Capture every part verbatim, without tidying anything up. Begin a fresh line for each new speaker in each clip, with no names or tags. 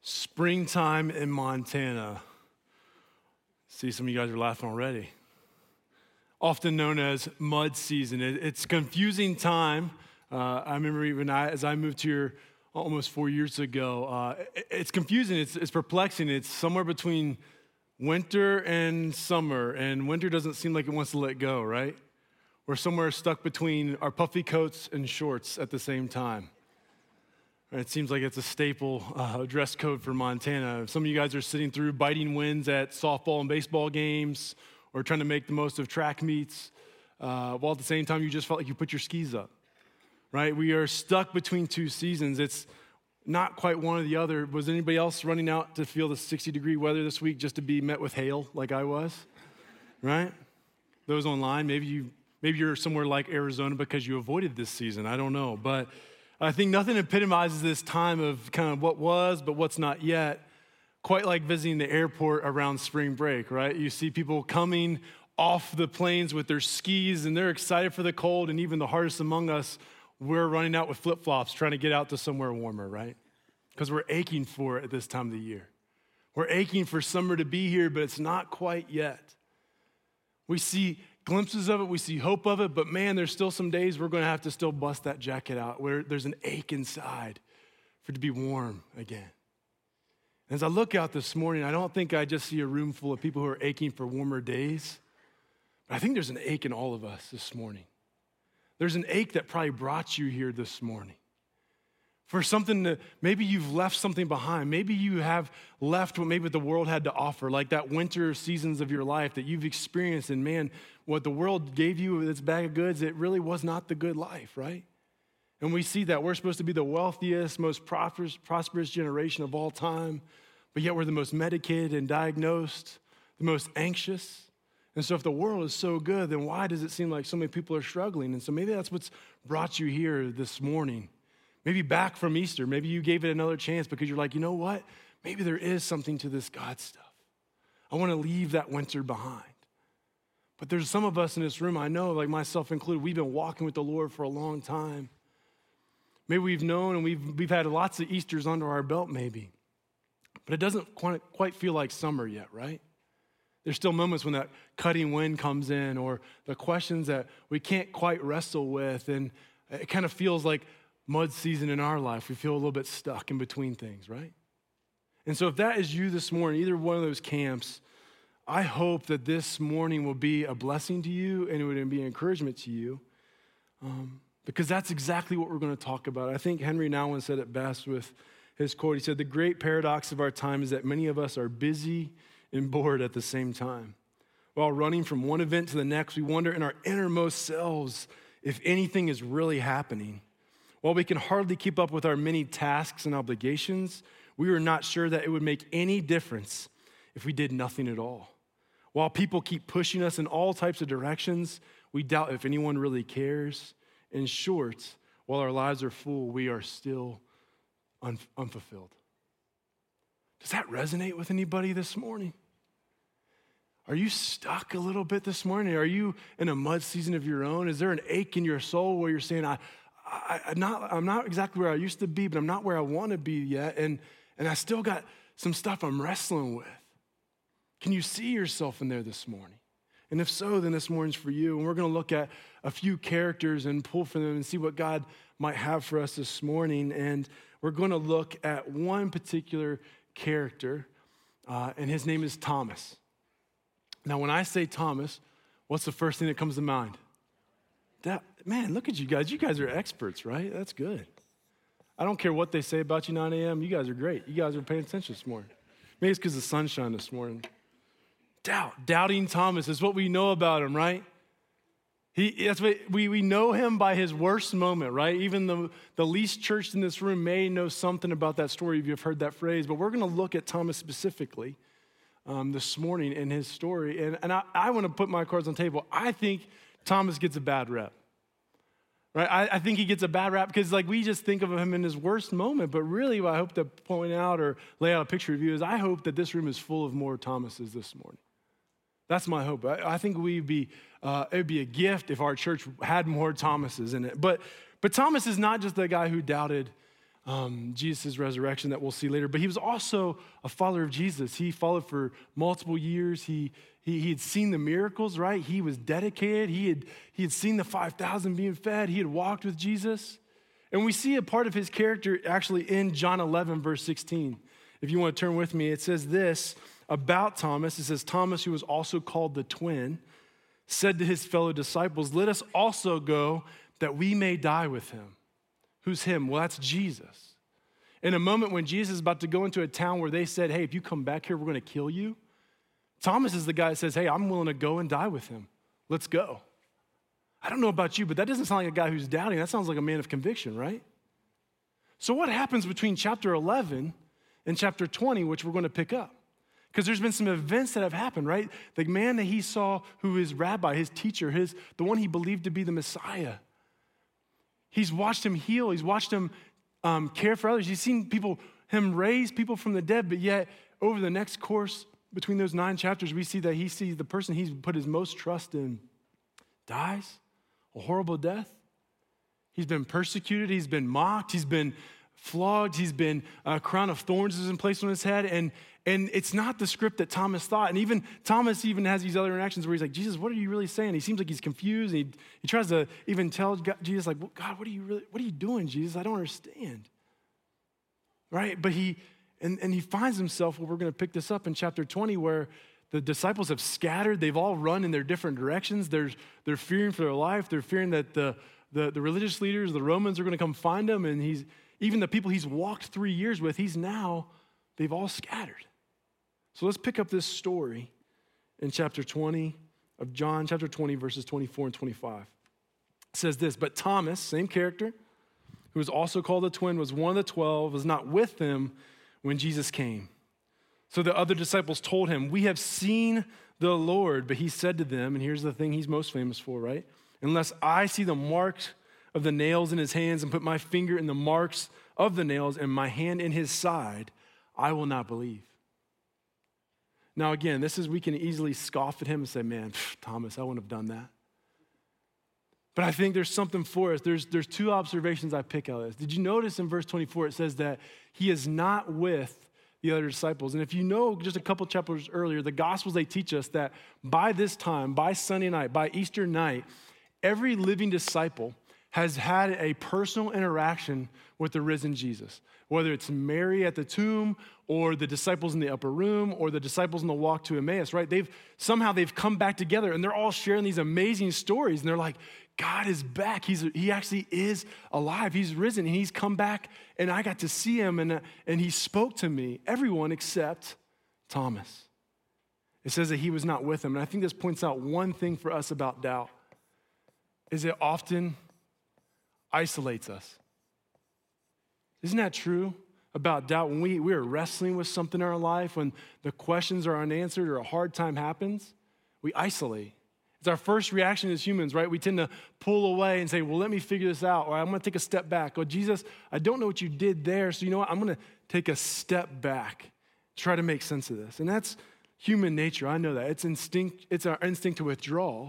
Springtime in Montana. See, some of you guys are laughing already. Often known as mud season. It's a confusing time. Uh, I remember even I, as I moved here almost four years ago, uh, it's confusing, it's, it's perplexing. It's somewhere between winter and summer, and winter doesn't seem like it wants to let go, right? We're somewhere stuck between our puffy coats and shorts at the same time. It seems like it's a staple uh, dress code for Montana. Some of you guys are sitting through biting winds at softball and baseball games or trying to make the most of track meets, uh, while at the same time you just felt like you put your skis up, right? We are stuck between two seasons. It's not quite one or the other. Was anybody else running out to feel the sixty degree weather this week just to be met with hail like I was, right? Those online, maybe, you, maybe you're somewhere like Arizona because you avoided this season. I don't know, but I think nothing epitomizes this time of kind of what was, but what's not yet, quite like visiting the airport around spring break, right? You see people coming off the planes with their skis, and they're excited for the cold, and even the hardest among us, we're running out with flip-flops trying to get out to somewhere warmer, right? Because we're aching for it at this time of the year. We're aching for summer to be here, but it's not quite yet. We see glimpses of it, we see hope of it, but man, there's still some days we're going to have to still bust that jacket out where there's an ache inside for it to be warm again. As I look out this morning, I don't think I just see a room full of people who are aching for warmer days, but I think there's an ache in all of us this morning. There's an ache that probably brought you here this morning. For something that maybe you've left something behind. Maybe you have left what maybe the world had to offer, like that winter seasons of your life that you've experienced. And man, what the world gave you with its bag of goods, it really was not the good life, right? And we see that we're supposed to be the wealthiest, most prosperous, prosperous generation of all time, but yet we're the most medicated and diagnosed, the most anxious. And so if the world is so good, then why does it seem like so many people are struggling? And so maybe that's what's brought you here this morning. Maybe back from Easter, maybe you gave it another chance because you're like, you know what? Maybe there is something to this God stuff. I want to leave that winter behind. But there's some of us in this room, I know, like myself included, we've been walking with the Lord for a long time. Maybe we've known and we've, we've had lots of Easters under our belt maybe. But it doesn't quite, quite feel like summer yet, right? There's still moments when that cutting wind comes in or the questions that we can't quite wrestle with, and it kind of feels like mud season in our life. We feel a little bit stuck in between things, right? And so if that is you this morning, either one of those camps, I hope that this morning will be a blessing to you and it would be an encouragement to you, um, because that's exactly what we're going to talk about. I think Henry Nouwen said it best with his quote. He said, "The great paradox of our time is that many of us are busy and bored at the same time. While running from one event to the next, we wonder in our innermost selves if anything is really happening. While we can hardly keep up with our many tasks and obligations, we are not sure that it would make any difference if we did nothing at all. While people keep pushing us in all types of directions, we doubt if anyone really cares. In short, while our lives are full, we are still un- unfulfilled." Does that resonate with anybody this morning? Are you stuck a little bit this morning? Are you in a mud season of your own? Is there an ache in your soul where you're saying, I, I, I'm, not, I'm not exactly where I used to be, but I'm not where I want to be yet, and, and I still got some stuff I'm wrestling with? Can you see yourself in there this morning? And if so, then this morning's for you. And we're going to look at a few characters and pull from them and see what God might have for us this morning. And we're going to look at one particular character, uh, and his name is Thomas. Now, when I say Thomas, what's the first thing that comes to mind? That, man, look at you guys. You guys are experts, right? That's good. I don't care what they say about you, nine a.m. You guys are great. You guys are paying attention this morning. Maybe it's because the sunshine this morning. Doubt, doubting Thomas is what we know about him, right? He, that's what, we, we know him by his worst moment, right? Even the, the least churched in this room may know something about that story if you've heard that phrase, but we're going to look at Thomas specifically um, this morning in his story. And, and I, I want to put my cards on the table. I think Thomas gets a bad rep, right? I, I think he gets a bad rap because like we just think of him in his worst moment, but really what I hope to point out or lay out a picture of you is I hope that this room is full of more Thomases this morning. That's my hope. I, I think we'd be, uh, it would be a gift if our church had more Thomases in it. But, but Thomas is not just the guy who doubted um, Jesus' resurrection that we'll see later. But he was also a follower of Jesus. He followed for multiple years. He, he, he had seen the miracles, right? He was dedicated. He had, he had seen the five thousand being fed. He had walked with Jesus. And we see a part of his character actually in John eleven, verse sixteen. If you want to turn with me, it says this about Thomas. It says, Thomas, who was also called the twin, said to his fellow disciples, let us also go that we may die with him. Who's him? Well, that's Jesus. In a moment when Jesus is about to go into a town where they said, hey, if you come back here, we're going to kill you. Thomas is the guy that says, hey, I'm willing to go and die with him. Let's go. I don't know about you, but that doesn't sound like a guy who's doubting. That sounds like a man of conviction, right? So what happens between chapter eleven and chapter twenty, which we're going to pick up? Because there's been some events that have happened, right? The man that he saw who is rabbi, his teacher, his the one he believed to be the Messiah. He's watched him heal. He's watched him um, care for others. He's seen people, him raise people from the dead, but yet over the next course between those nine chapters, we see that he sees the person he's put his most trust in dies a horrible death. He's been persecuted. He's been mocked. He's been flogged. He's been, a crown of thorns has been placed on his head. And, and it's not the script that Thomas thought. And even Thomas even has these other interactions where he's like, Jesus, what are you really saying? He seems like he's confused. And he, he tries to even tell God, Jesus, like, well, God, what are you really, what are you doing, Jesus? I don't understand. Right? But he, and, and he finds himself, well, we're going to pick this up in chapter twenty, where the disciples have scattered. They've all run in their different directions. They're, they're fearing for their life. They're fearing that the, the, the religious leaders, the Romans, are going to come find them. And he's even the people he's walked three years with, he's now, they've all scattered. So let's pick up this story in chapter twenty of John, chapter twenty, verses twenty-four and twenty-five. It says this, but Thomas, same character, who was also called the twin, was one of the twelve, was not with them when Jesus came. So the other disciples told him, we have seen the Lord. But he said to them, and here's the thing he's most famous for, right? Unless I see the marks of the nails in his hands and put my finger in the marks of the nails and my hand in his side, I will not believe. Now again, this is, we can easily scoff at him and say, man, pff, Thomas, I wouldn't have done that. But I think there's something for us. There's, there's two observations I pick out of this. Did you notice in verse twenty-four, it says that he is not with the other disciples. And if you know just a couple chapters earlier, the Gospels, they teach us that by this time, by Sunday night, by Easter night, every living disciple has had a personal interaction with the risen Jesus. Whether it's Mary at the tomb or the disciples in the upper room or the disciples in the walk to Emmaus, right? They've somehow they've come back together and they're all sharing these amazing stories. And they're like, God is back. He's, he actually is alive. He's risen and he's come back and I got to see him and, and he spoke to me. Everyone except Thomas. It says that he was not with him. And I think this points out one thing for us about doubt is it often isolates us. Isn't that true about doubt? When we, we are wrestling with something in our life, when the questions are unanswered or a hard time happens, we isolate. It's our first reaction as humans, right? We tend to pull away and say, well, let me figure this out, or I'm going to take a step back. Oh, Jesus, I don't know what you did there, so you know what? I'm going to take a step back, try to make sense of this. And that's human nature. I know that. It's instinct. It's our instinct to withdraw.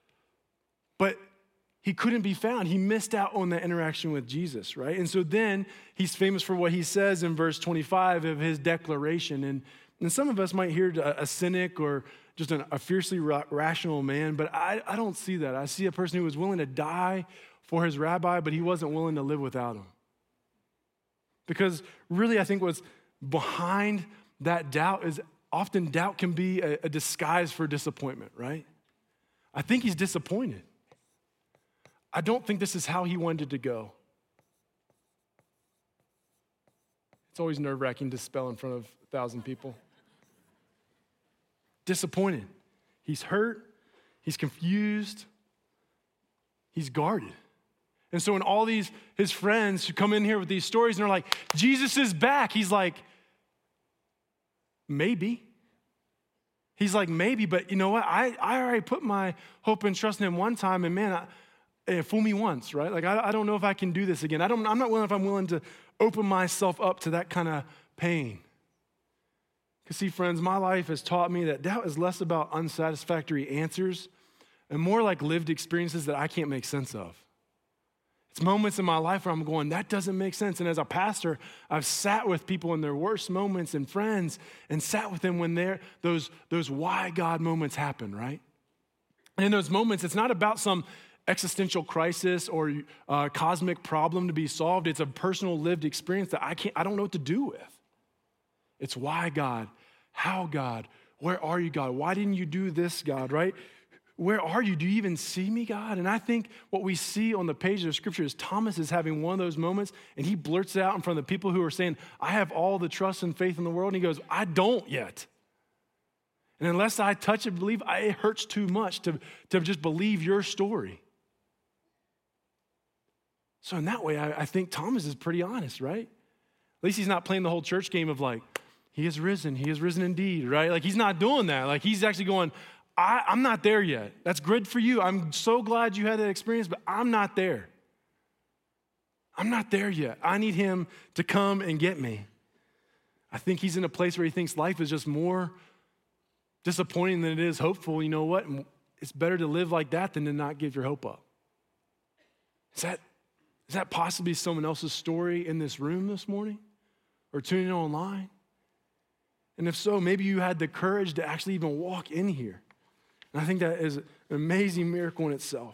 But he couldn't be found. He missed out on that interaction with Jesus, right? And so then he's famous for what he says in verse twenty-five of his declaration. And, and some of us might hear a, a cynic or just an, a fiercely ra- rational man, but I, I don't see that. I see a person who was willing to die for his rabbi, but he wasn't willing to live without him. Because really, I think what's behind that doubt is often doubt can be a, a disguise for disappointment, right? I think he's disappointed. I don't think this is how he wanted to go. It's always nerve-wracking to spell in front of a thousand people. Disappointed. He's hurt. He's confused. He's guarded. And so when all these, his friends who come in here with these stories and they're like, Jesus is back. He's like, maybe. He's like, maybe, but you know what? I, I already put my hope and trust in him one time, and man, I, eh, fool me once, right? Like, I, I don't know if I can do this again. I don't, I'm not willing if I'm willing to open myself up to that kind of pain. Because see, friends, my life has taught me that doubt is less about unsatisfactory answers and more like lived experiences that I can't make sense of. It's moments in my life where I'm going, that doesn't make sense. And as a pastor, I've sat with people in their worst moments and friends and sat with them when they're, those, those why God moments happen, right? And in those moments, it's not about some existential crisis or uh, cosmic problem to be solved. It's a personal lived experience that I can't, I don't know what to do with. It's why God, how God, where are you, God? Why didn't you do this, God, right? Where are you? Do you even see me, God? And I think what we see on the pages of Scripture is Thomas is having one of those moments, and he blurts it out in front of the people who are saying, I have all the trust and faith in the world. And he goes, I don't yet. And unless I touch and believe, I, it hurts too much to, to just believe your story. So in that way, I, I think Thomas is pretty honest, right? At least he's not playing the whole church game of like, he is risen, he is risen indeed, right? Like he's not doing that. Like he's actually going, I, I'm not there yet. That's good for you. I'm so glad you had that experience, but I'm not there. I'm not there yet. I need him to come and get me. I think he's in a place where he thinks life is just more disappointing than it is hopeful. You know what? It's better to live like that than to not give your hope up. Is that, is that possibly someone else's story in this room this morning or tuning in online? And if so, maybe you had the courage to actually even walk in here. And I think that is an amazing miracle in itself.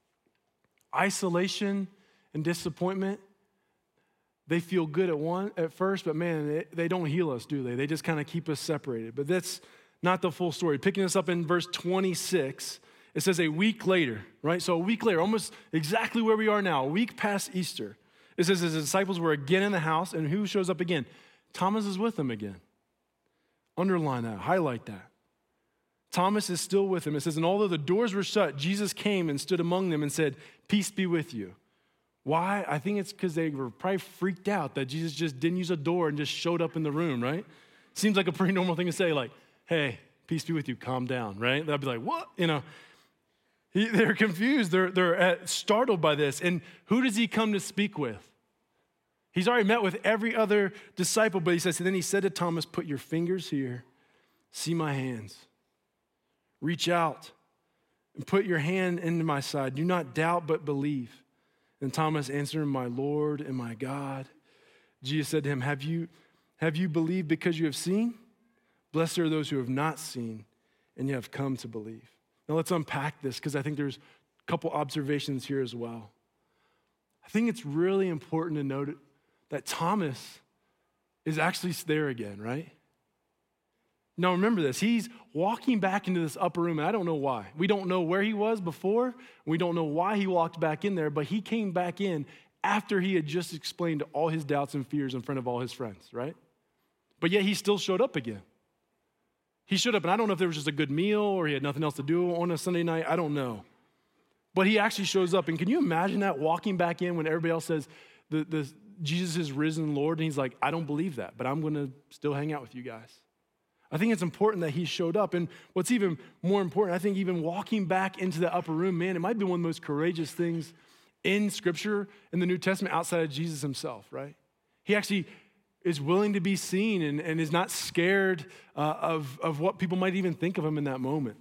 Isolation and disappointment, they feel good at one at first, but man, they, they don't heal us, do they? They just kind of keep us separated. But that's not the full story. Picking us up in verse twenty-six, it says a week later, right? So a week later, almost exactly where we are now, a week past Easter. It says his disciples were again in the house, and who shows up again? Thomas is with them again. Underline that, highlight that. Thomas is still with him. It says, and although the doors were shut, Jesus came and stood among them and said, peace be with you. Why? I think it's because they were probably freaked out that Jesus just didn't use a door and just showed up in the room, right? Seems like a pretty normal thing to say, like, hey, peace be with you, calm down, right? They'd be like, what? You know, he, they're confused. They're, they're uh, startled by this. And who does he come to speak with? He's already met with every other disciple, but he says, and then he said to Thomas, put your fingers here, see my hands. Reach out and put your hand into my side. Do not doubt, but believe. And Thomas answered him, my Lord and my God. Jesus said to him, have you, have you believed because you have seen? Blessed are those who have not seen and yet have come to believe. Now let's unpack this because I think there's a couple observations here as well. I think it's really important to note that Thomas is actually there again, right? Now remember this, he's walking back into this upper room, and I don't know why. We don't know where he was before. We don't know why he walked back in there, but he came back in after he had just explained all his doubts and fears in front of all his friends, right? But yet he still showed up again. He showed up, and I don't know if there was just a good meal or he had nothing else to do on a Sunday night. I don't know. But he actually shows up, and can you imagine that, walking back in when everybody else says, the, the, Jesus is risen Lord, and he's like, I don't believe that, but I'm going to still hang out with you guys. I think it's important that he showed up. And what's even more important, I think even walking back into the upper room, man, it might be one of the most courageous things in Scripture in the New Testament outside of Jesus himself, right? He actually is willing to be seen and, and is not scared uh, of, of what people might even think of him in that moment.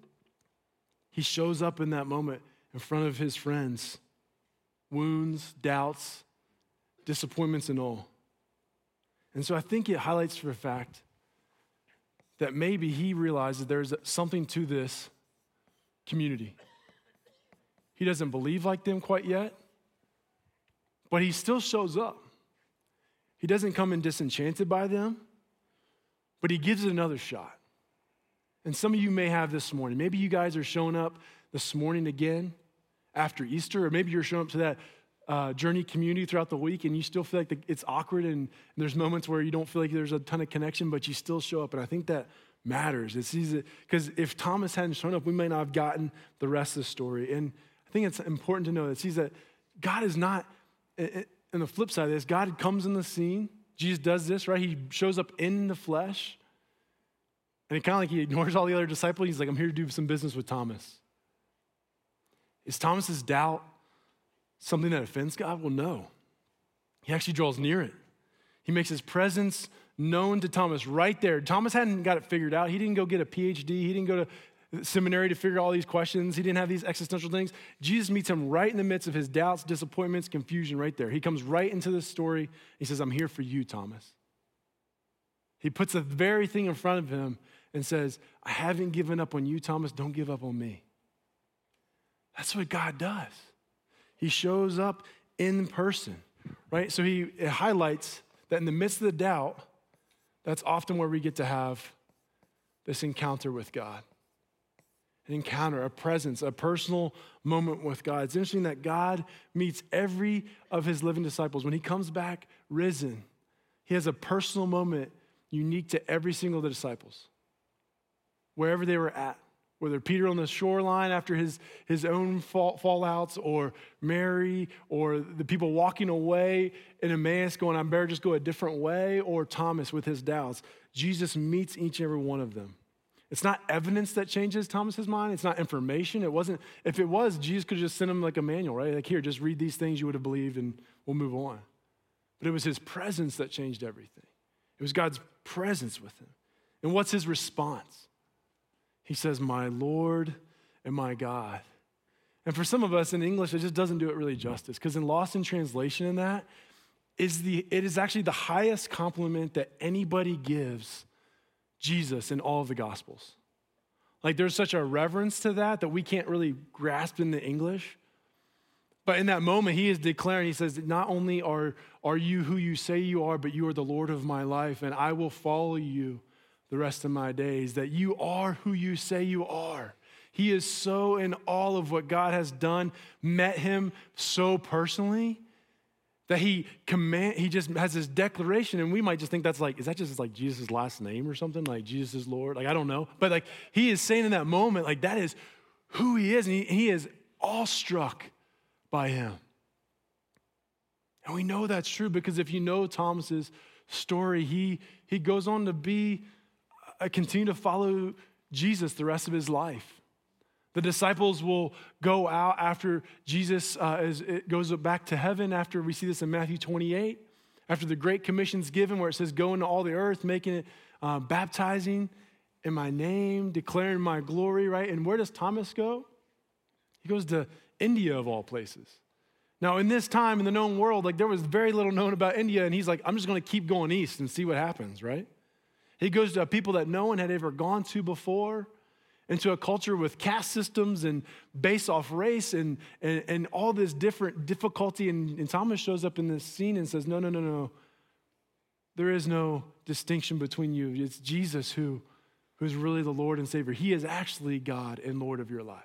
He shows up in that moment in front of his friends, wounds, doubts, disappointments, and all. And so I think it highlights for a fact that maybe he realizes there's something to this community. He doesn't believe like them quite yet, but he still shows up. He doesn't come in disenchanted by them, but he gives it another shot. And some of you may have this morning. Maybe you guys are showing up this morning again after Easter, or maybe you're showing up to that Uh, journey community throughout the week, and you still feel like the, it's awkward, and, and there's moments where you don't feel like there's a ton of connection, but you still show up, and I think that matters. It's easy because if Thomas hadn't shown up, we might not have gotten the rest of the story. And I think it's important to know that sees that God is not. And the flip side of this, God comes in the scene. Jesus does this, right? He shows up in the flesh, and it kind of like he ignores all the other disciples. He's like, I'm here to do some business with Thomas. Is Thomas's doubt something that offends God? Well, no. He actually draws near it. He makes his presence known to Thomas right there. Thomas hadn't got it figured out. He didn't go get a P H D. He didn't go to seminary to figure out all these questions. He didn't have these existential things. Jesus meets him right in the midst of his doubts, disappointments, confusion right there. He comes right into this story. He says, I'm here for you, Thomas. He puts the very thing in front of him and says, I haven't given up on you, Thomas. Don't give up on me. That's what God does. He shows up in person, right? So he it highlights that in the midst of the doubt, that's often where we get to have this encounter with God. An encounter, a presence, a personal moment with God. It's interesting that God meets every of his living disciples. When he comes back risen, he has a personal moment unique to every single of the disciples, wherever they were at. Whether Peter on the shoreline after his, his own fall, fallouts, or Mary, or the people walking away in Emmaus going, I better just go a different way, or Thomas with his doubts. Jesus meets each and every one of them. It's not evidence that changes Thomas's mind. It's not information. It wasn't, if it was, Jesus could just send him like a manual, right? Like, here, just read these things you would have believed and we'll move on. But it was his presence that changed everything. It was God's presence with him. And what's his response? He says, my Lord and my God. And for some of us in English, it just doesn't do it really justice, because in Lost in Translation in that, is the, it is actually the highest compliment that anybody gives Jesus in all of the Gospels. Like, there's such a reverence to that that we can't really grasp in the English. But in that moment, he is declaring, he says, not only are, are you who you say you are, but you are the Lord of my life, and I will follow you the rest of my days, that you are who you say you are. He is so in awe of what God has done, met him so personally, that he command, he just has this declaration, and we might just think that's like, is that just like Jesus' last name or something? Like, Jesus is Lord? Like, I don't know. But like, he is saying in that moment, like, that is who he is, and he, he is awestruck by him. And we know that's true because if you know Thomas's story, he, he goes on to be, uh, continue to follow Jesus the rest of his life. The disciples will go out after Jesus uh, is, it goes back to heaven, after we see this in Matthew twenty-eight, after the Great Commission's given, where it says, go into all the earth, making it, uh, baptizing in my name, declaring my glory, right? And where does Thomas go? He goes to India, of all places. Now, in this time, in the known world, like, there was very little known about India, and he's like, I'm just going to keep going east and see what happens, right? He goes to people that no one had ever gone to before, into a culture with caste systems and based off race and, and, and all this different difficulty. And, and Thomas shows up in this scene and says, no, no, no, no. There is no distinction between you. It's Jesus who, who's really the Lord and Savior. He is actually God and Lord of your life.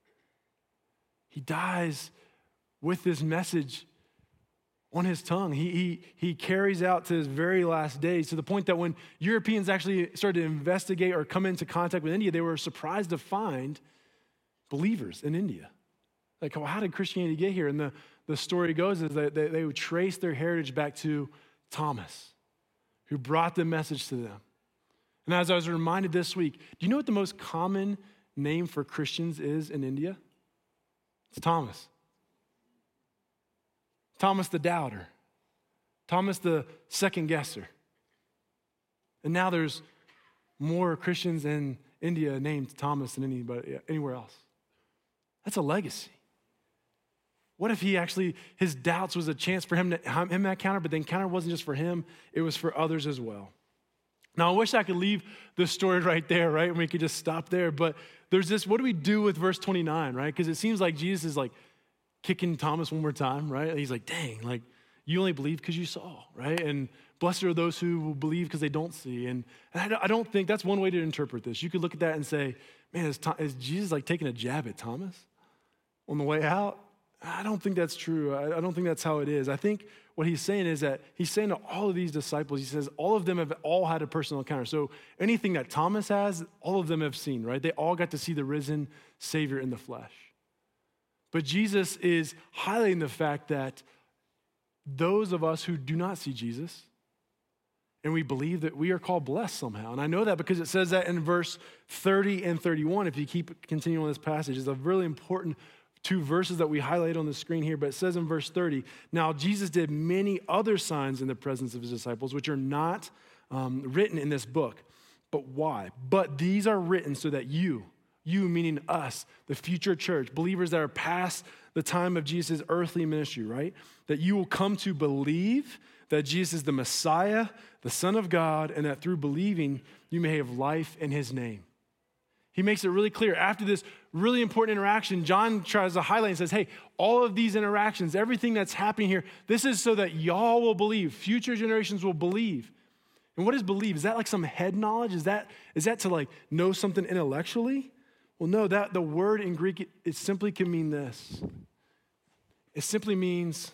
He dies with this message on his tongue. He, he, he carries out to his very last days, to the point that when Europeans actually started to investigate or come into contact with India, they were surprised to find believers in India. Like, well, how did Christianity get here? And the, the story goes is that they, they would trace their heritage back to Thomas, who brought the message to them. And as I was reminded this week, do you know what the most common name for Christians is in India? It's Thomas. Thomas the doubter. Thomas the second guesser. And now there's more Christians in India named Thomas than anybody anywhere else. That's a legacy. What if he actually, his doubts was a chance for him to him to encounter, but the encounter wasn't just for him, it was for others as well. Now, I wish I could leave the story right there, right? And we could just stop there. But there's this, what do we do with verse twenty-nine, right? Because it seems like Jesus is like kicking Thomas one more time, right? He's like, dang, like, you only believe because you saw, right? And blessed are those who believe because they don't see. And, and I don't think that's one way to interpret this. You could look at that and say, man, is, is Jesus like taking a jab at Thomas on the way out? I don't think that's true. I, I don't think that's how it is. I think what he's saying is that he's saying to all of these disciples, he says, all of them have all had a personal encounter. So anything that Thomas has, all of them have seen, right? They all got to see the risen Savior in the flesh. But Jesus is highlighting the fact that those of us who do not see Jesus, and we believe that we are called blessed somehow. And I know that because it says that in verse thirty and thirty-one, if you keep continuing on this passage. It's a really important two verses that we highlight on the screen here, but it says in verse thirty, now Jesus did many other signs in the presence of his disciples, which are not um, written in this book. But why? But these are written so that you, You meaning us, the future church, believers that are past the time of Jesus' earthly ministry, right? That you will come to believe that Jesus is the Messiah, the Son of God, and that through believing, you may have life in his name. He makes it really clear. After this really important interaction, John tries to highlight and says, hey, all of these interactions, everything that's happening here, this is so that y'all will believe, future generations will believe. And what is believe? Is that like some head knowledge? Is that, is that to like know something intellectually? Well, no, that the word in Greek, it, it simply can mean this. It simply means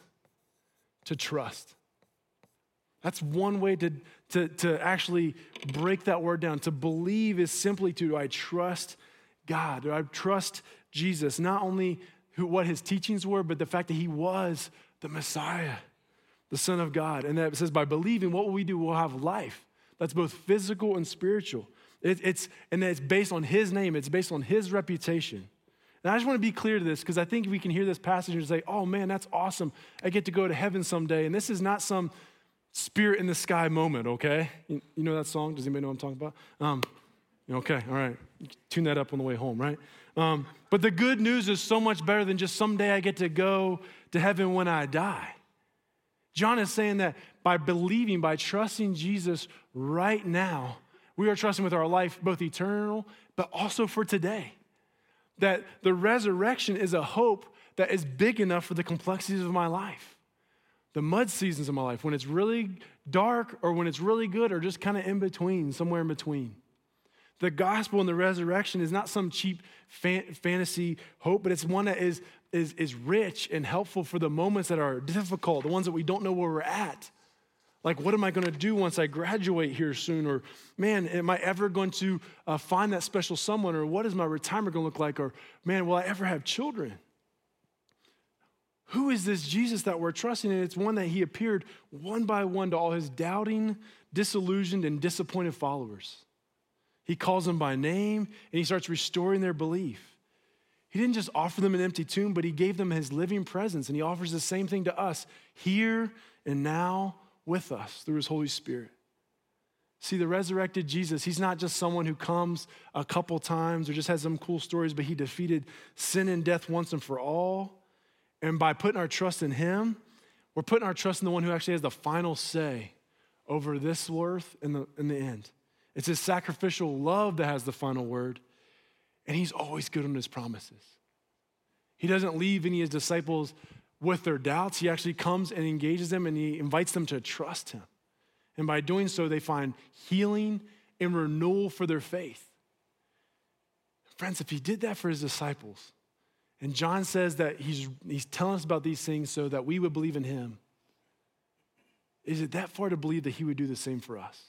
to trust. That's one way to, to, to actually break that word down. To believe is simply to, do I trust God? Do I trust Jesus? Not only who, what his teachings were, but the fact that he was the Messiah, the Son of God. And that it says by believing, what will we do? We'll have life. That's both physical and spiritual. It, it's, and it's based on his name. It's based on his reputation. And I just want to be clear to this because I think we can hear this passage and say, oh man, that's awesome. I get to go to heaven someday. And this is not some spirit in the sky moment, okay? You, you know that song? Does anybody know what I'm talking about? Um, okay, all right. You can tune that up on the way home, right? Um, but the good news is so much better than just someday I get to go to heaven when I die. John is saying that by believing, by trusting Jesus right now, we are trusting with our life, both eternal, but also for today. That the resurrection is a hope that is big enough for the complexities of my life. The mud seasons of my life, when it's really dark or when it's really good or just kind of in between, somewhere in between. The gospel and the resurrection is not some cheap fan- fantasy hope, but it's one that is, is, is rich and helpful for the moments that are difficult, the ones that we don't know where we're at. Like, what am I going to do once I graduate here soon? Or, man, am I ever going to uh, find that special someone? Or what is my retirement going to look like? Or, man, will I ever have children? Who is this Jesus that we're trusting? And it's one that he appeared one by one to all his doubting, disillusioned, and disappointed followers. He calls them by name, and he starts restoring their belief. He didn't just offer them an empty tomb, but he gave them his living presence, and he offers the same thing to us here and now with us through his Holy Spirit. See, the resurrected Jesus, he's not just someone who comes a couple times or just has some cool stories, but he defeated sin and death once and for all. And by putting our trust in him, we're putting our trust in the one who actually has the final say over this worth in the, in the end. It's his sacrificial love that has the final word, and he's always good on his promises. He doesn't leave any of his disciples with their doubts. He actually comes and engages them, and he invites them to trust him. And by doing so, they find healing and renewal for their faith. Friends, if he did that for his disciples, and John says that he's, he's telling us about these things so that we would believe in him, is it that far to believe that he would do the same for us?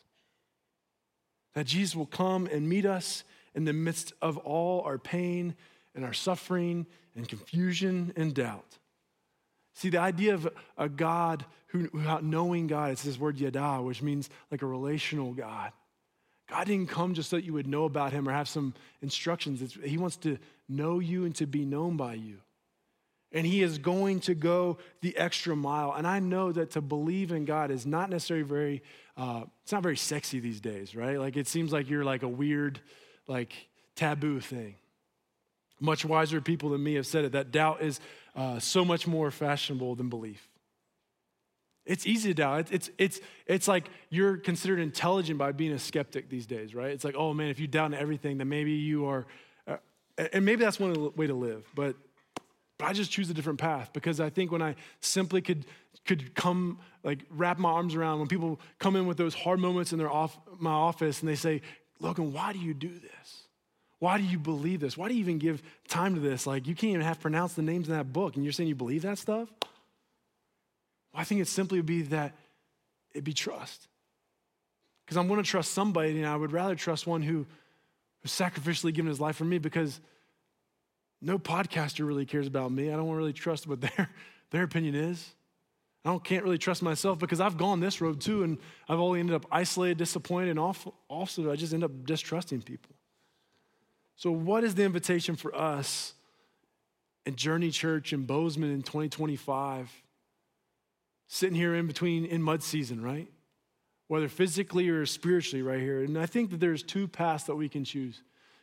That Jesus will come and meet us in the midst of all our pain and our suffering and confusion and doubt. See, the idea of a God who, without knowing God, it's this word yada, which means like a relational God. God didn't come just so that you would know about him or have some instructions. It's, he wants to know you and to be known by you. And he is going to go the extra mile. And I know that to believe in God is not necessarily very, uh, it's not very sexy these days, right? Like it seems like you're like a weird, like taboo thing. Much wiser people than me have said it, that doubt is uh, so much more fashionable than belief. It's easy to doubt. It's, it's, it's, it's like you're considered intelligent by being a skeptic these days, right? It's like, oh man, if you doubt in everything, then maybe you are, uh, and maybe that's one way to live, but, but I just choose a different path because I think when I simply could could come, like wrap my arms around when people come in with those hard moments in their off, my office and they say, Logan, why do you do this? Why do you believe this? Why do you even give time to this? Like you can't even have pronounced the names in that book and you're saying you believe that stuff? Well, I think it simply would be that it'd be trust. Because I'm going to trust somebody and I would rather trust one who, who's sacrificially given his life for me because no podcaster really cares about me. I don't really trust what their, their opinion is. I don't, can't really trust myself because I've gone this road too and I've only ended up isolated, disappointed, and also I just end up distrusting people. So what is the invitation for us at Journey Church in Bozeman in twenty twenty-five? Sitting here in between, in mud season, right? Whether physically or spiritually right here. And I think that there's two paths that we can choose.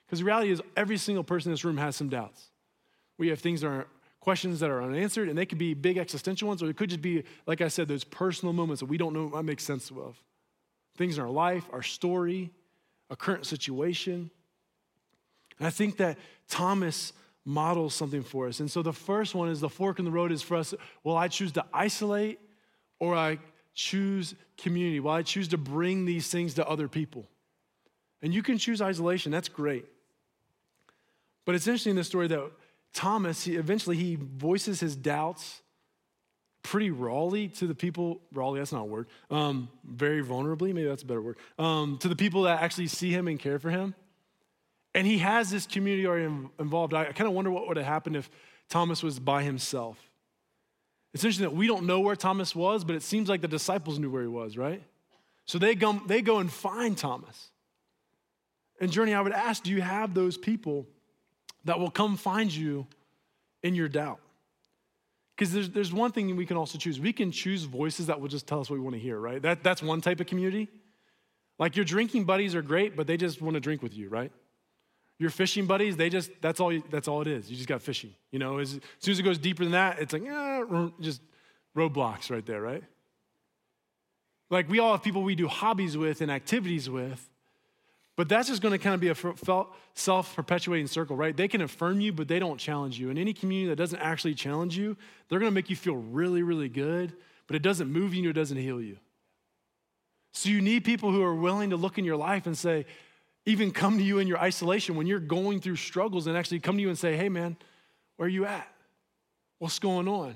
Because the reality is every single person in this room has some doubts. We have things that are questions that are unanswered, and they could be big existential ones, or it could just be, like I said, those personal moments that we don't know what makes sense of. Things in our life, our story, a current situation. And I think that Thomas models something for us. And so the first one is the fork in the road is for us, will I choose to isolate or I choose community? Will I choose to bring these things to other people? And you can choose isolation, that's great. But it's interesting in this story that Thomas, he, eventually he voices his doubts pretty rawly to the people, rawly, that's not a word, um, very vulnerably, maybe that's a better word, um, to the people that actually see him and care for him. And he has this community already involved. I kind of wonder what would have happened if Thomas was by himself. It's interesting that we don't know where Thomas was, but it seems like the disciples knew where he was, right? So they go, they go and find Thomas. And Journey, I would ask, do you have those people that will come find you in your doubt? Because there's, there's one thing we can also choose. We can choose voices that will just tell us what we want to hear, right? That, that's one type of community. Like your drinking buddies are great, but they just want to drink with you, right? Your fishing buddies, they just, that's all, that's all it is. You just got fishing. You know, as, as soon as it goes deeper than that, it's like, eh, just roadblocks right there, right? Like we all have people we do hobbies with and activities with, but that's just going to kind of be a self-perpetuating circle, right? They can affirm you, but they don't challenge you. And any community that doesn't actually challenge you, they're going to make you feel really, really good, but it doesn't move you and it doesn't heal you. So you need people who are willing to look in your life and say, even come to you in your isolation when you're going through struggles and actually come to you and say, hey man, where are you at? What's going on?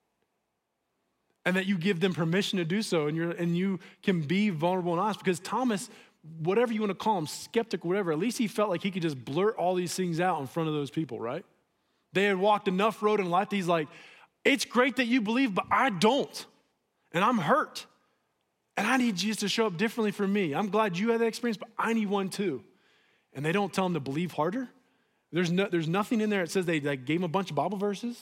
And that you give them permission to do so and, you're, and you can be vulnerable and honest because Thomas, whatever you want to call him, skeptic, whatever, at least he felt like he could just blurt all these things out in front of those people, right? They had walked enough road in life that he's like, it's great that you believe, but I don't. And I'm hurt. And I need Jesus to show up differently for me. I'm glad you had that experience, but I need one too. And they don't tell him to believe harder. There's no, there's nothing in there that says they like, gave him a bunch of Bible verses.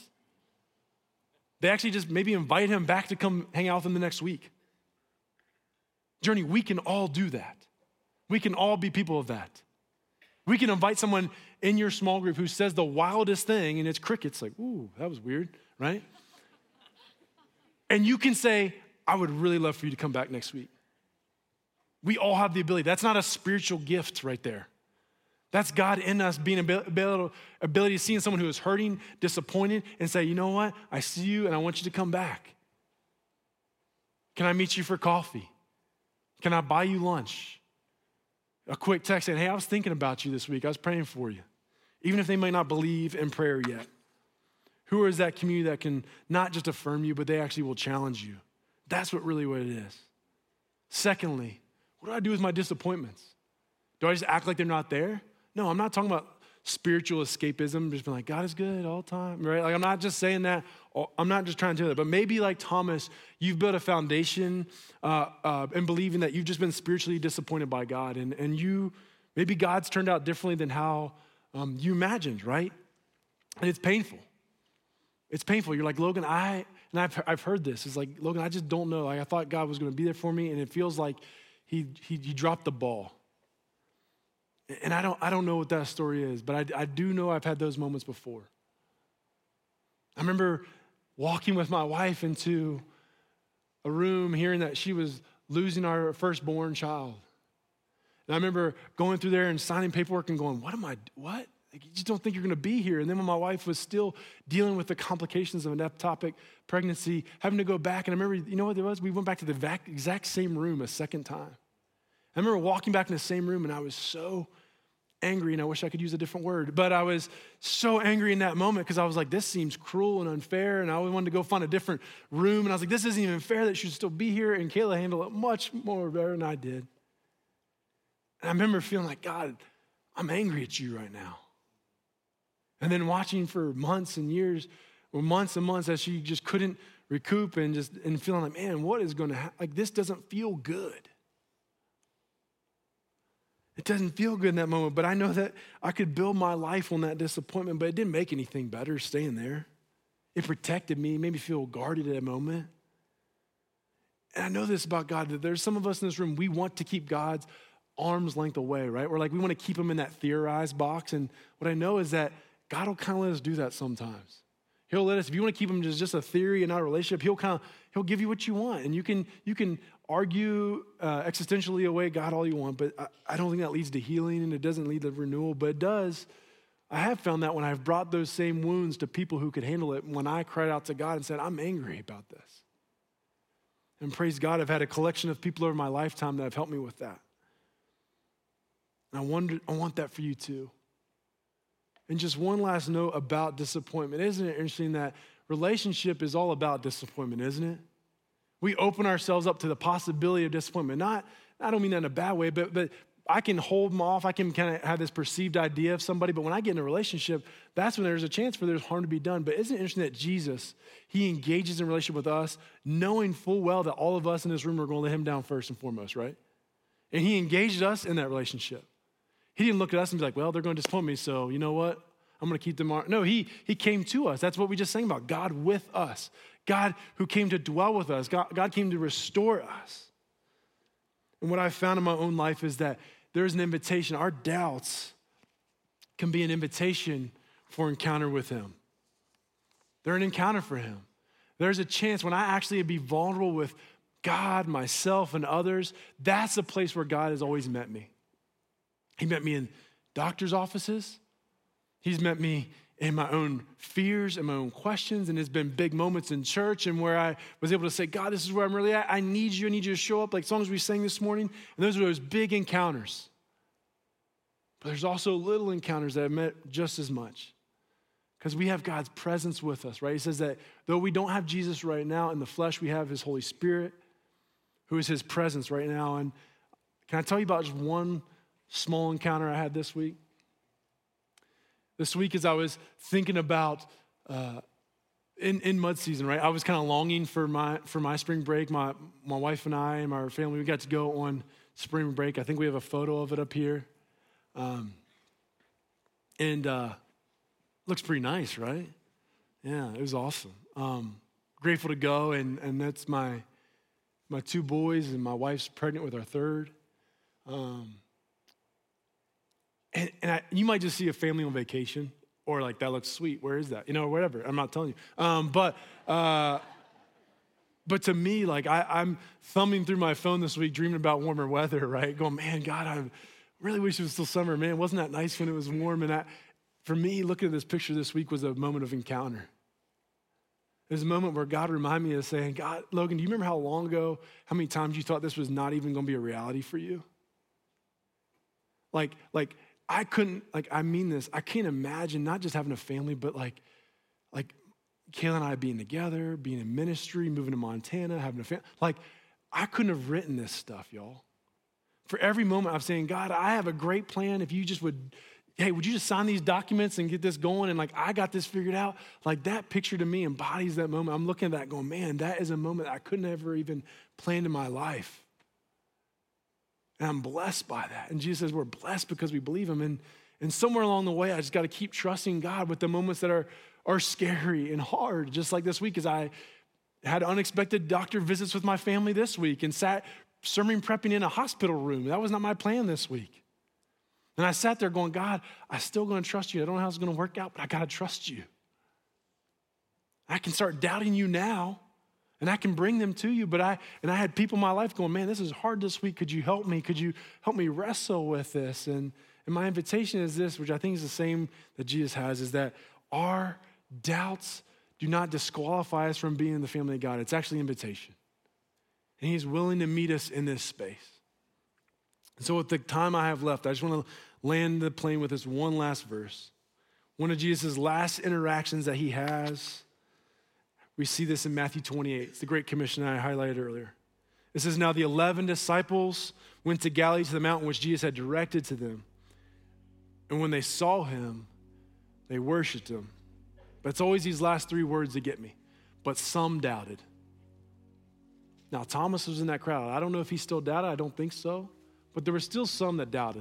They actually just maybe invite him back to come hang out with them the next week. Journey, we can all do that. We can all be people of that. We can invite someone in your small group who says the wildest thing and it's crickets, like, ooh, that was weird, right? And you can say, I would really love for you to come back next week. We all have the ability. That's not a spiritual gift right there. That's God in us being able, ability to see someone who is hurting, disappointed, and say, you know what? I see you and I want you to come back. Can I meet you for coffee? Can I buy you lunch? A quick text saying, hey, I was thinking about you this week. I was praying for you. Even if they might not believe in prayer yet. Who is that community that can not just affirm you, but they actually will challenge you? That's what really what it is. Secondly, what do I do with my disappointments? Do I just act like they're not there? No, I'm not talking about spiritual escapism, just being like, God is good all the time, right? Like, I'm not just saying that. I'm not just trying to do that. But maybe like Thomas, you've built a foundation uh, uh, in believing that you've just been spiritually disappointed by God. And, and you, maybe God's turned out differently than how um, you imagined, right? And it's painful. It's painful. You're like, Logan, I, and I've, I've heard this. It's like, Logan, I just don't know. Like, I thought God was going to be there for me, and it feels like he, he, he dropped the ball. And I don't, I don't know what that story is, but I, I do know I've had those moments before. I remember walking with my wife into a room, hearing that she was losing our firstborn child. And I remember going through there and signing paperwork and going, what am I, what? Like, you just don't think you're going to be here. And then when my wife was still dealing with the complications of an ectopic pregnancy, having to go back. And I remember, you know what it was? We went back to the exact same room a second time. I remember walking back in the same room and I was so angry, and I wish I could use a different word, but I was so angry in that moment because I was like, this seems cruel and unfair, and I always wanted to go find a different room, and I was like, this isn't even fair that she should still be here, and Kayla handled it much more better than I did. And I remember feeling like, God, I'm angry at you right now. And then watching for months and years, or months and months as she just couldn't recoup and just and feeling like, man, what is going to happen? Like, this doesn't feel good. It doesn't feel good in that moment, but I know that I could build my life on that disappointment, but it didn't make anything better staying there. It protected me, made me feel guarded at that moment. And I know this about God, that there's some of us in this room, we want to keep God's arm's length away, right? We're like, we want to keep them in that theorized box. And what I know is that God will kind of let us do that sometimes. He'll let us, if you want to keep them as just a theory and not a relationship, he'll kind of, he'll give you what you want. And you can, you can argue uh, existentially away God all you want, but I, I don't think that leads to healing and it doesn't lead to renewal, but it does. I have found that when I've brought those same wounds to people who could handle it, when I cried out to God and said, I'm angry about this. And praise God, I've had a collection of people over my lifetime that have helped me with that. And I wonder, I want that for you too. And just one last note about disappointment. Isn't it interesting that relationship is all about disappointment, isn't it? We open ourselves up to the possibility of disappointment. Not, I don't mean that in a bad way, but, but I can hold them off. I can kind of have this perceived idea of somebody, but when I get in a relationship, that's when there's a chance for there's harm to be done. But isn't it interesting that Jesus, he engages in a relationship with us, knowing full well that all of us in this room are going to let him down first and foremost, right? And he engaged us in that relationship. He didn't look at us and be like, well, they're going to disappoint me, so you know what? I'm going to keep them on. No, he, he came to us. That's what we just sang about, God with us. God who came to dwell with us. God, God came to restore us. And what I've found in my own life is that there's an invitation. Our doubts can be an invitation for encounter with him. They're an encounter for him. There's a chance when I actually be vulnerable with God, myself, and others, that's a place where God has always met me. He met me in doctor's offices. He's met me in my own fears and my own questions, and there's been big moments in church and where I was able to say, God, this is where I'm really at. I need you. I need you to show up, like songs we sang this morning. And those are those big encounters. But there's also little encounters that I've met just as much because we have God's presence with us, right? He says that though we don't have Jesus right now in the flesh, we have his Holy Spirit, who is his presence right now. And can I tell you about just one small encounter I had this week? This week, as I was thinking about uh, in, in mud season, right? I was kind of longing for my for my spring break. My my wife and I and our family, we got to go on spring break. I think we have a photo of it up here, um, and uh, looks pretty nice, right? Yeah, it was awesome. Um, grateful to go, and and that's my my two boys, and my wife's pregnant with our third. Um, And, and I, you might just see a family on vacation or like, that looks sweet. Where is that? You know, or whatever. I'm not telling you. Um, but uh, but to me, like I, I'm thumbing through my phone this week, dreaming about warmer weather, right? Going, man, God, I really wish it was still summer. Man, wasn't that nice when it was warm? And I, for me, looking at this picture this week was a moment of encounter. It was a moment where God reminded me of saying, God, Logan, do you remember how long ago, how many times you thought this was not even going to be a reality for you? Like, like, I couldn't, like, I mean this, I can't imagine not just having a family, but like, like Kayla and I being together, being in ministry, moving to Montana, having a family. Like, I couldn't have written this stuff, y'all. For every moment I'm saying, God, I have a great plan. If you just would, hey, would you just sign these documents and get this going? And like, I got this figured out. Like that picture to me embodies that moment. I'm looking at that going, man, that is a moment I couldn't ever even plan in my life. And I'm blessed by that. And Jesus says we're blessed because we believe him. And, and somewhere along the way, I just got to keep trusting God with the moments that are, are scary and hard. Just like this week, as I had unexpected doctor visits with my family this week and sat sermon prepping in a hospital room. That was not my plan this week. And I sat there going, God, I'm still going to trust you. I don't know how it's going to work out, but I got to trust you. I can start doubting you now. And I can bring them to you, but I, and I had people in my life going, man, this is hard this week. Could you help me? Could you help me wrestle with this? And, and my invitation is this, which I think is the same that Jesus has, is that our doubts do not disqualify us from being in the family of God. It's actually an invitation. And he's willing to meet us in this space. And so with the time I have left, I just want to land the plane with this one last verse. One of Jesus' last interactions that he has. We see this in Matthew twenty-eight. It's the Great Commission I highlighted earlier. It says, now the eleven disciples went to Galilee to the mountain which Jesus had directed to them. And when they saw him, they worshiped him. But it's always these last three words that get me. But some doubted. Now, Thomas was in that crowd. I don't know if he still doubted. I don't think so. But there were still some that doubted.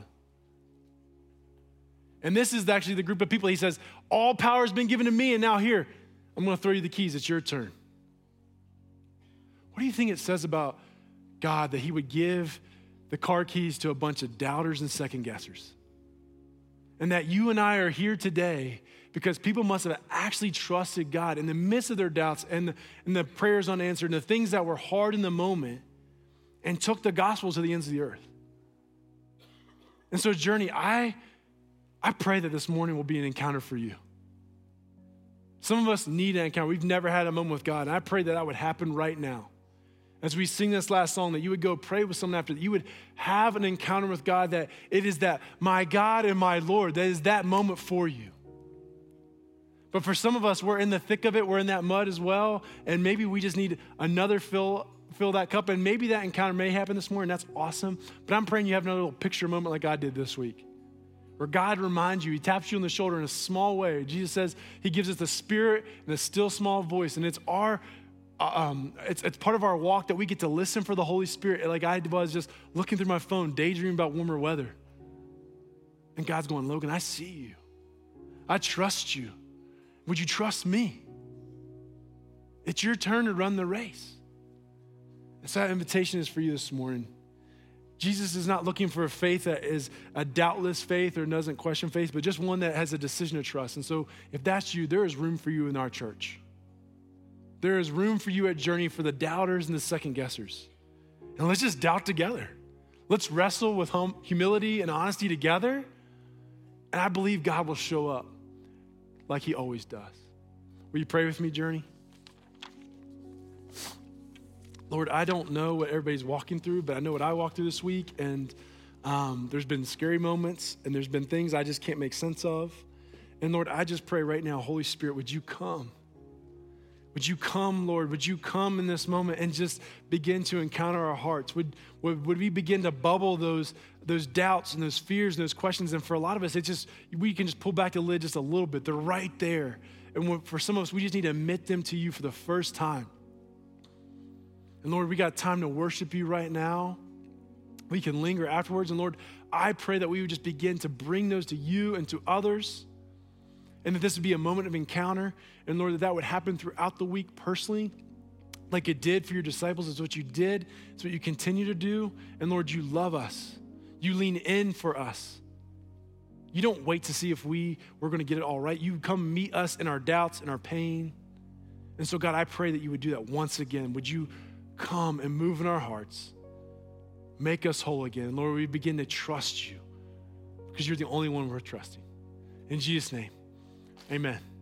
And this is actually the group of people. He says, all power has been given to me, and now here, I'm going to throw you the keys. It's your turn. What do you think it says about God that he would give the car keys to a bunch of doubters and second guessers. And that you and I are here today because people must have actually trusted God in the midst of their doubts and the, and the prayers unanswered and the things that were hard in the moment and took the gospel to the ends of the earth. And so, Journey, I, I pray that this morning will be an encounter for you. Some of us need an encounter. We've never had a moment with God. And I pray that that would happen right now. As we sing this last song, that you would go pray with someone after, that you would have an encounter with God, that it is that my God and my Lord, that is that moment for you. But for some of us, we're in the thick of it. We're in that mud as well. And maybe we just need another fill, fill that cup. And maybe that encounter may happen this morning. That's awesome. But I'm praying you have another little picture moment like I did this week, where God reminds you, he taps you on the shoulder in a small way. Jesus says he gives us the Spirit and a still small voice. And it's our, um, it's, it's part of our walk that we get to listen for the Holy Spirit. Like I was just looking through my phone, daydreaming about warmer weather. And God's going, Logan, I see you. I trust you. Would you trust me? It's your turn to run the race. And so that invitation is for you this morning. Jesus is not looking for a faith that is a doubtless faith or doesn't question faith, but just one that has a decision to trust. And so if that's you, there is room for you in our church. There is room for you at Journey for the doubters and the second guessers. And let's just doubt together. Let's wrestle with hum- humility and honesty together. And I believe God will show up like he always does. Will you pray with me, Journey? Lord, I don't know what everybody's walking through, but I know what I walked through this week, and um, there's been scary moments, and there's been things I just can't make sense of. And Lord, I just pray right now, Holy Spirit, would you come? Would you come, Lord? Would you come in this moment and just begin to encounter our hearts? Would, would, would we begin to bubble those, those doubts and those fears and those questions? And for a lot of us, it's just, we can just pull back the lid just a little bit. They're right there. And for some of us, we just need to admit them to you for the first time. And Lord, we got time to worship you right now. We can linger afterwards. And Lord, I pray that we would just begin to bring those to you and to others. And that this would be a moment of encounter. And Lord, that that would happen throughout the week personally, like it did for your disciples. It's what you did. It's what you continue to do. And Lord, you love us. You lean in for us. You don't wait to see if we, we're going to get it all right. You come meet us in our doubts and our pain. And so God, I pray that you would do that once again. Would you come and move in our hearts? Make us whole again. Lord, we begin to trust you because you're the only one worth trusting. In Jesus' name, amen.